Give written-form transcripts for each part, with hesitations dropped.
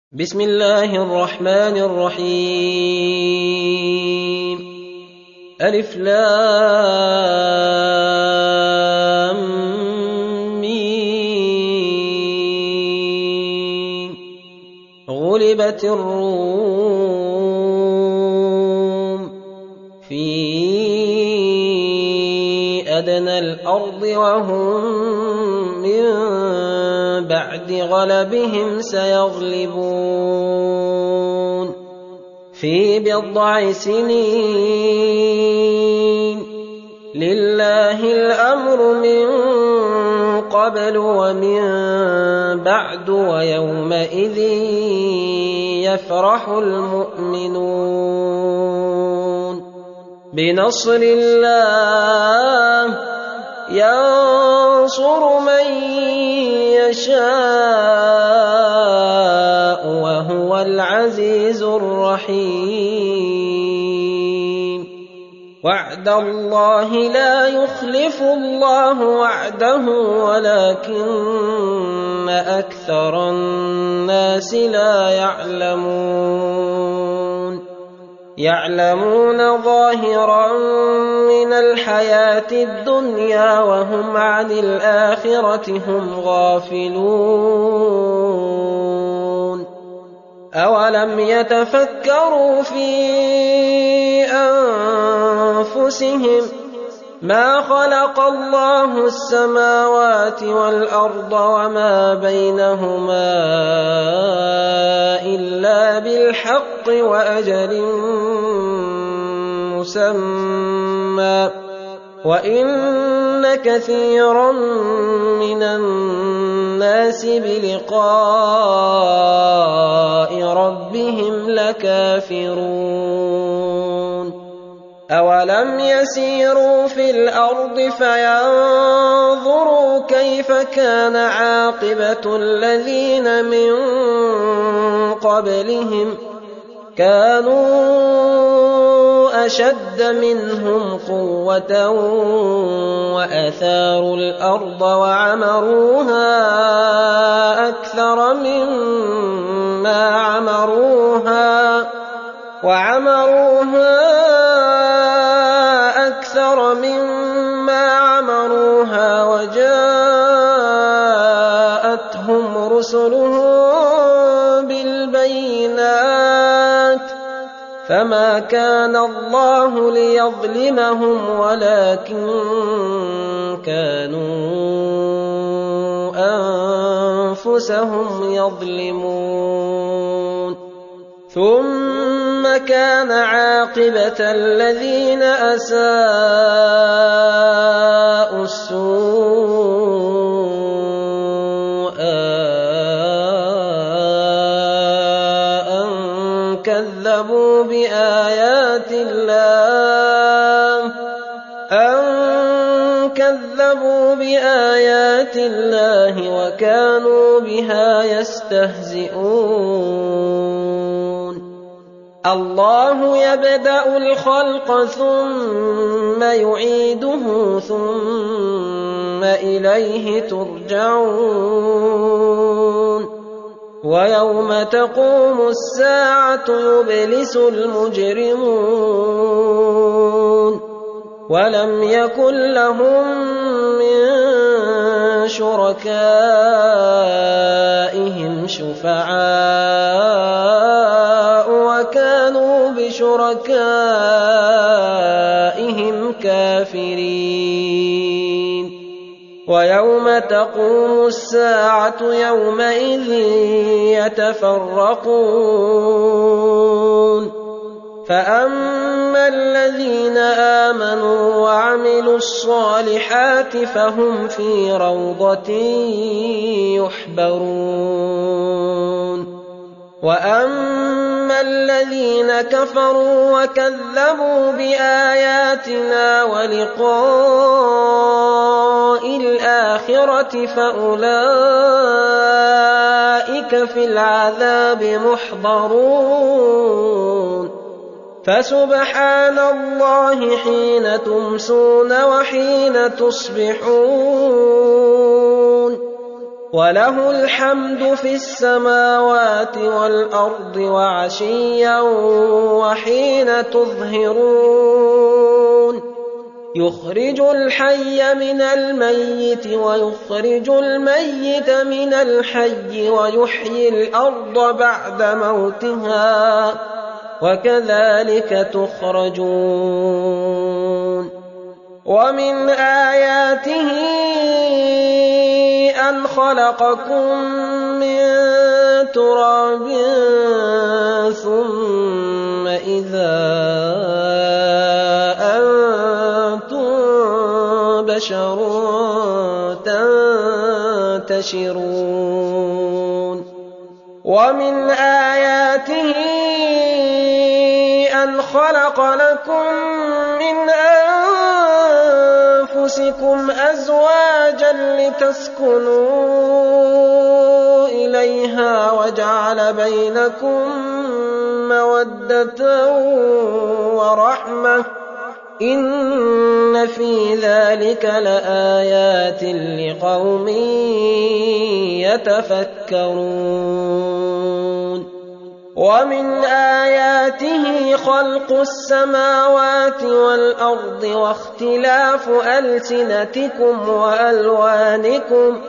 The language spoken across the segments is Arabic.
بسم الله الرحمن الرحيم ألف لام ميم غلبت الروم في أدنى الأرض وهم من بعد غلبهم سيغلبون في بضع سنين لله الأمر من قبل ومن بعد ويومئذ يفرح المؤمنون بنصر الله ينصر من يشاء وهو العزيز الرحيم وعد الله لا يخلف الله وعده ولكن أكثر الناس لا يعلمون ظاهرا من الحياة الدنيا وهم عن الآخرة هم غافلون أولم يتفكروا في أنفسهم ما خلق الله السماوات والأرض وما بينهما إلا بالحق وأجل مسمى وإن كثيرا من الناس بلقاء ربهم لكافرون أولم يسيروا في الأرض فينظروا كيف كان عاقبة الذين من قبلهم كانوا أشد منهم قوة وأثاروا الأرض وعمروها أكثر مما عمروها وجاءتهم رسلهم بالبينات فما كان الله ليظلمهم ولكن كانوا أنفسهم يظلمون ثم كان عاقبة الذين أساءوا السوء أن كذبوا بآيات الله وكانوا بها يستهزئون الله يبدأ الخلق ثم يعيده ثم إليه ترجعون ويوم تقوم الساعة يبلس المجرمون ولم يكن لهم من شركائهم شفعاء وكانوا بشركائهم كافرين ويوم تقوم الساعة يومئذ يتفرقون فأما الذين آمنوا وعملوا الصالحات فهم في روضة يحبرون وأما الذين كفروا وكذبوا بآياتنا ولقاء الآخرة فأولئك في العذاب محضرون فسبحان الله حين تمسون وحين تصبحون وله الحمد في السماوات والأرض وعشيا وحين تظهرون يخرج الحي من الميت ويخرج الميت من الحي ويحيي الأرض بعد موتها وكذلك تخرجون ومن آياته أن خلقكم من تراب ثم إذا أنتم بشر تنتشرون ومن آياته أن خلق لكم من أنفسكم أزواجا لتسكنوا إليها وجعل بينكم مودة ورحمة إن في ذلك لآيات لقوم يتفكرون ومن آياته خلق السماوات والأرض واختلاف ألسنتكم وألوانكم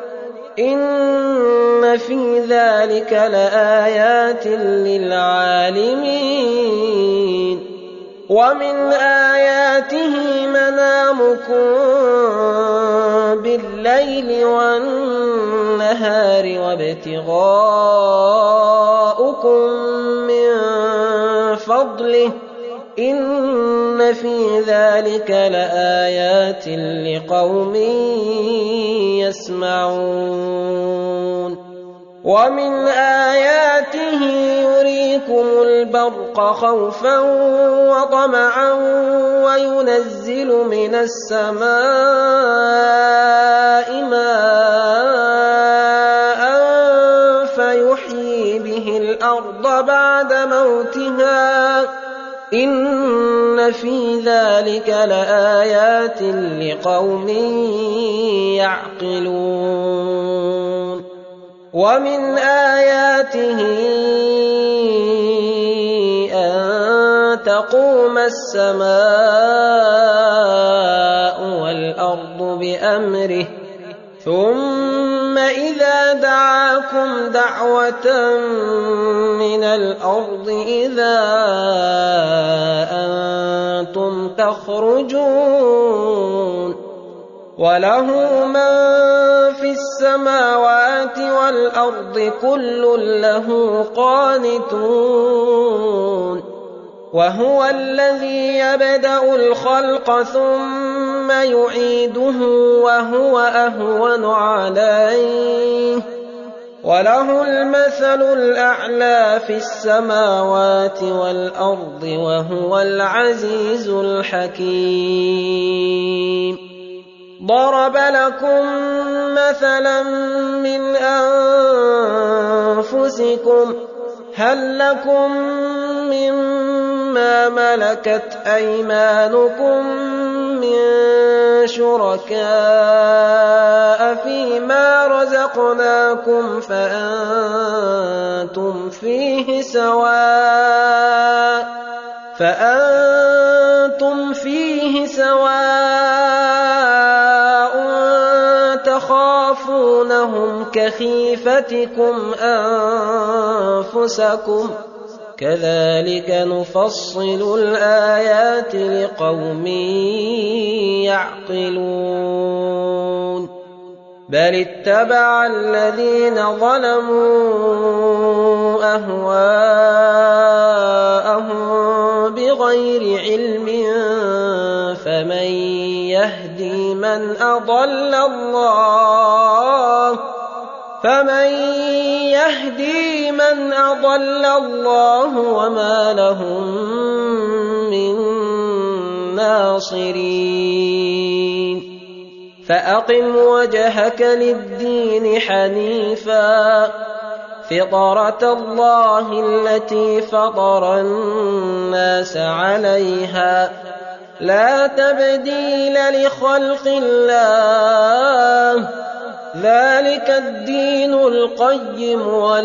إن في ذلك لآيات للعالمين ومن آياته منامكم بالليل والنهار وابتغاؤكم من فضله إن في ذلك لآيات لقوم يسمعون ومن آياته يريكم البرق خوفا وطمعا وينزل من السماء ماء فيحيي به الأرض بعد موتها إن في ذلك لآيات لقوم يعقلون ومن آياته أن تقوم السماء والأرض بأمره ثم إذا دعاكم دعوة من الأرض إذا أنتم تخرجون وله من في السماوات والأرض كل له قانتون وهو الذي يبدأ الخلق ثم يعيده وهو أهون عليه وله المثل الأعلى في السماوات والأرض وهو العزيز الحكيم ضرب لكم مثلا من أنفسكم هل لكم مما ملكت أيمانكم من شركاء فيما رزقناكم فأنتم فيه سواء تخافونهم كخيفتكم أنفسكم كذلك نفصل الآيات لقوم يعقلون بل اتبع الذين ظلموا أهواءهم بغير علم فمن يهدي من أضل الله وما لهم من ناصرين فأقم وجهك للدين حنيفا فطرة الله التي فطر الناس عليها لا تبديل لخلق الله ذلك الدين القيم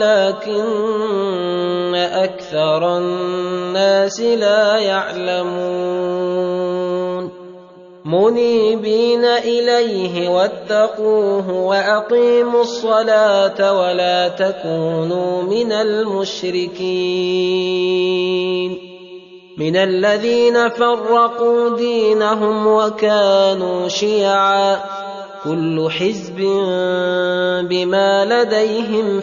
ولكن أكثر الناس لا يعلمون منيبين إليه واتقوه وأقيموا الصلاة ولا تكونوا من المشركين من الذين فرقوا دينهم وكانوا شيعا كل حزب بما لديهم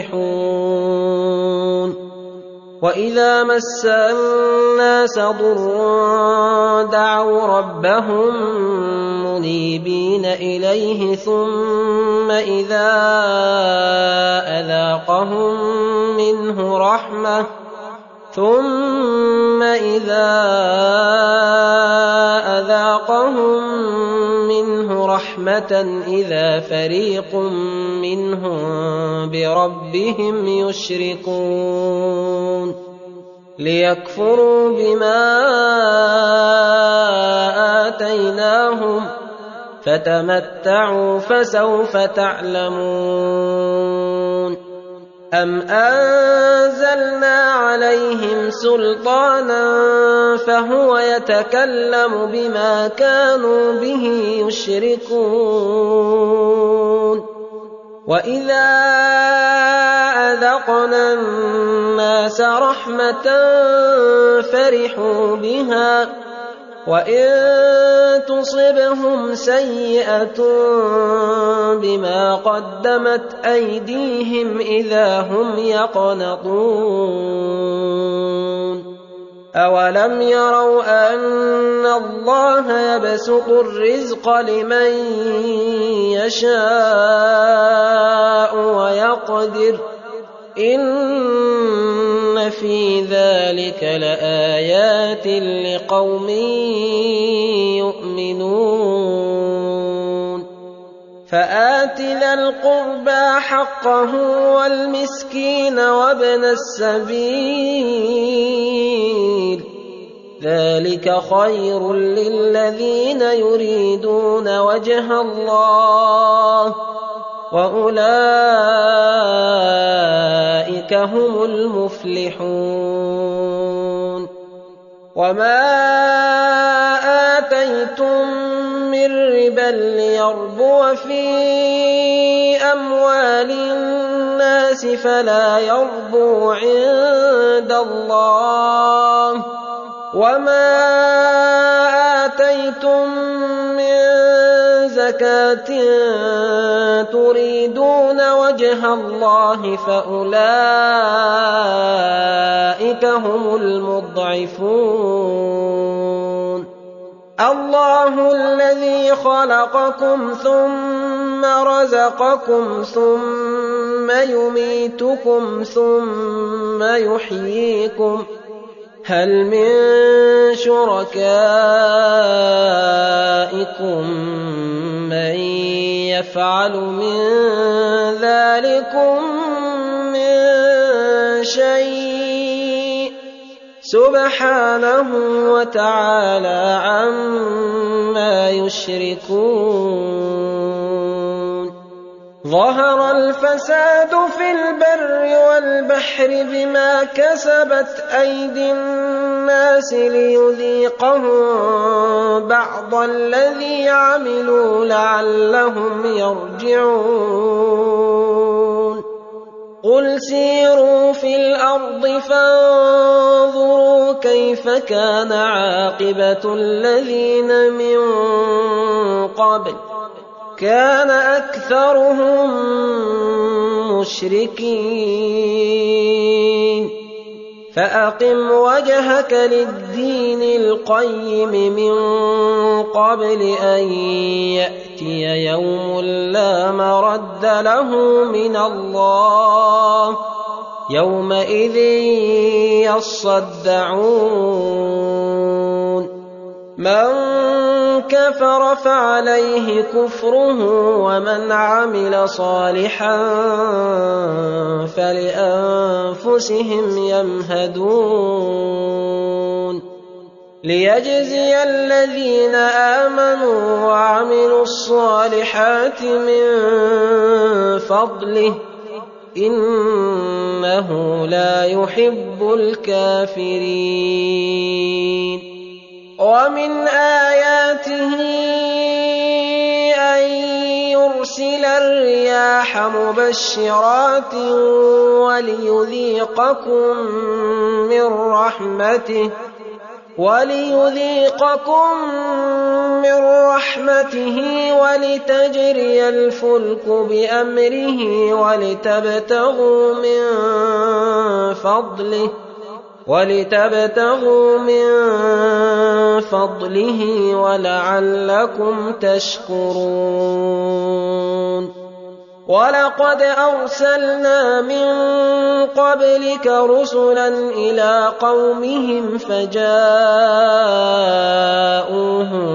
فرحون وإذا مس الناس ضر دعوا ربهم منيبين إليه ثم إذا أذاقهم منه رحمة إذا فريق منهم بربهم يشركون ليكفروا بما آتيناهم فتمتعوا فسوف تعلمون أم أنزلنا عليهم سلطانا فهو يتكلم بما كانوا به يشركون وإذا أذقنا الناس رحمة فرحوا بها وإن تصبهم سيئة بما قدمت أيديهم إذا هم يقنطون أولم يروا أن الله يبسط الرزق لمن يشاء ويقدر إن في ذلك لآيات لقوم يؤمنون فآت ذا القربى حقه والمسكين وابن السبيل ذلك خير للذين يريدون وجه الله وأولئك هم المفلحون وما آتيتم من ربا ليربو في أموال الناس فلا يربو عند الله وما آتيتم من زكاة تريدون وجه الله فأولئك هم المضعفون الله الذي خلقكم ثم رزقكم ثم يميتكم ثم يحييكم هل من شركائكم من يفعل من ذلكم من شيء سبحانه وتعالى عما يشركون ظهر الفساد في البر والبحر بما كسبت أيدي الناس ليذيقهم بعض الذي عملوا لعلهم يرجعون قل سيروا في الأرض فانظروا كيف كان عاقبة الذين من قبل كان أكثرهم مشركين فأقم وجهك للدين القيم من قبل أن يأتي يوم لا مرد له من الله يومئذ يصدعون من كفر فعليه كفره ومن عمل صالحا فلأنفسهم يمهدون ليجزي الذين آمنوا وعملوا الصالحات من فضله إنه لا يحب الكافرين ومن آياته أن يرسل الرياح مبشرات وليذيقكم من رحمته ولتجري الفلك بأمره ولتبتغوا من فضله ولعلكم تشكرون ولقد أرسلنا من قبلك رسلا إلى قومهم فجاءوهم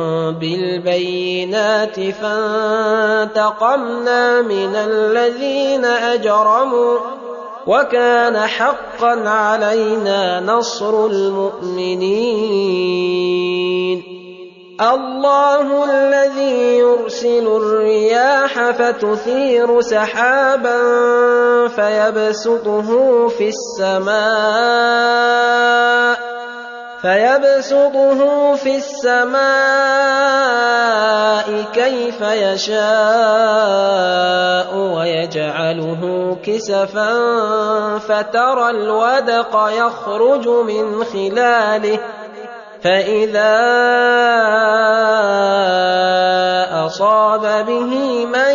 بالبينات فانتقمنا من الذين أجرموا وكان حقا علينا نصر المؤمنين الله الذي يرسل الرياح فتثير سحابا فيبسطه في السماء كيف يشاء ويجعله كسفا فترى الودق يخرج من خلاله فإذا أصاب به من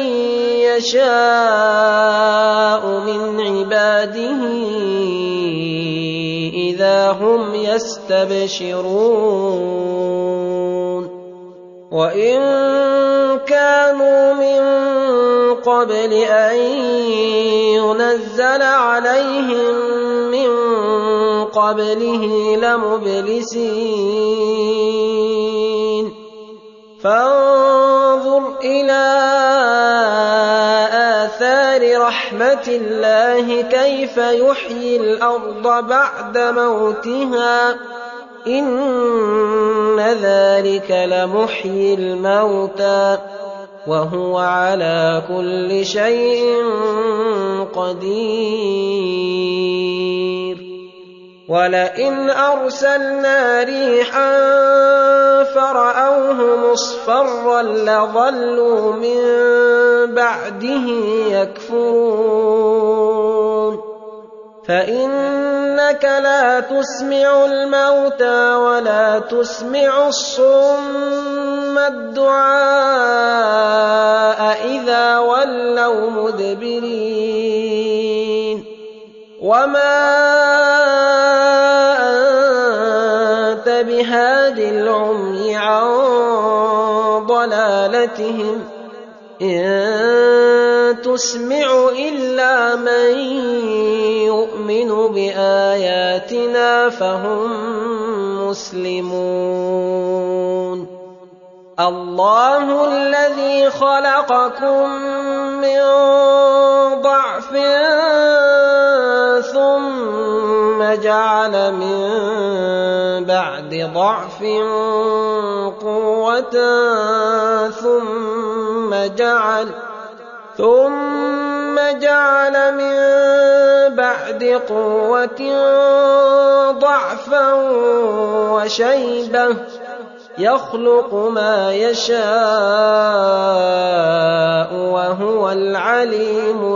يشاء من عباده إذا هم يستبشرون وإن كانوا من قبل أن ينزل عليهم من قبله لمبلسين فانظر إلى آثار رحمة الله كيف يحيي الأرض بعد موتها إن ذلك لمحيي الموتى وهو على كل شيء قدير ولئن أرسلنا ريحا فرأوه مصفرا لظلوا من بعده يكفرون فإنك لا تسمع الموتى ولا تسمع الصم الدعاء إذا ولوا مدبرين وما أنت بهاد العمي عن ضلالتهم إن تسمع إلا من يؤمن بآياتنا فهم مسلمون الله الذي خلقكم من ضعف ثم جعل من بعد ضعف قوة ثم جعل من بعد قوة ضعفا وشيبة يخلق ما يشاء وهو العليم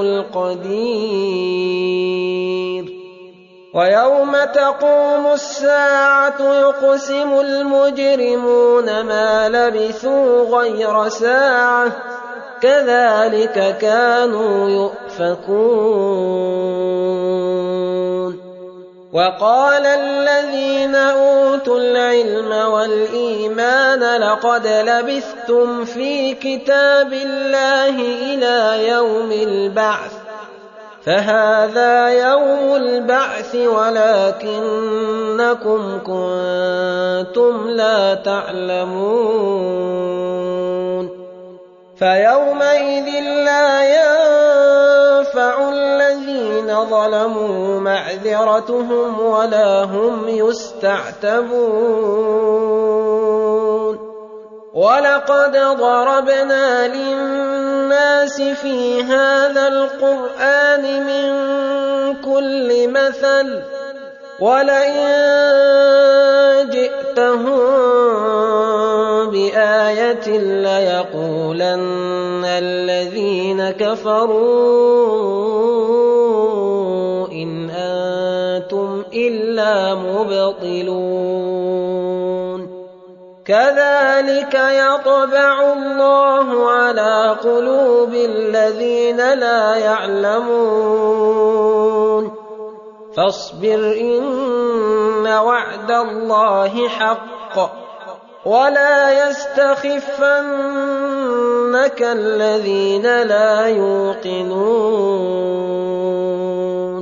القدير ويوم تقوم الساعة يقسم المجرمون ما لبثوا غير ساعة كذلك كانوا يؤفكون وقال الذين أوتوا العلم والإيمان لقد لبثتم في كتاب الله إلى يوم البعث فهذا يوم البعث ولكنكم كنتم لا تعلمون فيومئذ لا ينفع الذين ظلموا معذرتهم ولا هم يستعتبون ولقد ضربنا للناس في هذا القرآن من كل مثل ولئن جئتهم بآية ليقولن الذين كفروا إن أنتم إلا مبطلون كذلك يطبع الله على قلوب الذين لا يعلمون فاصبر إن وعد الله حق ولا يستخفنك الذين لا يوقنون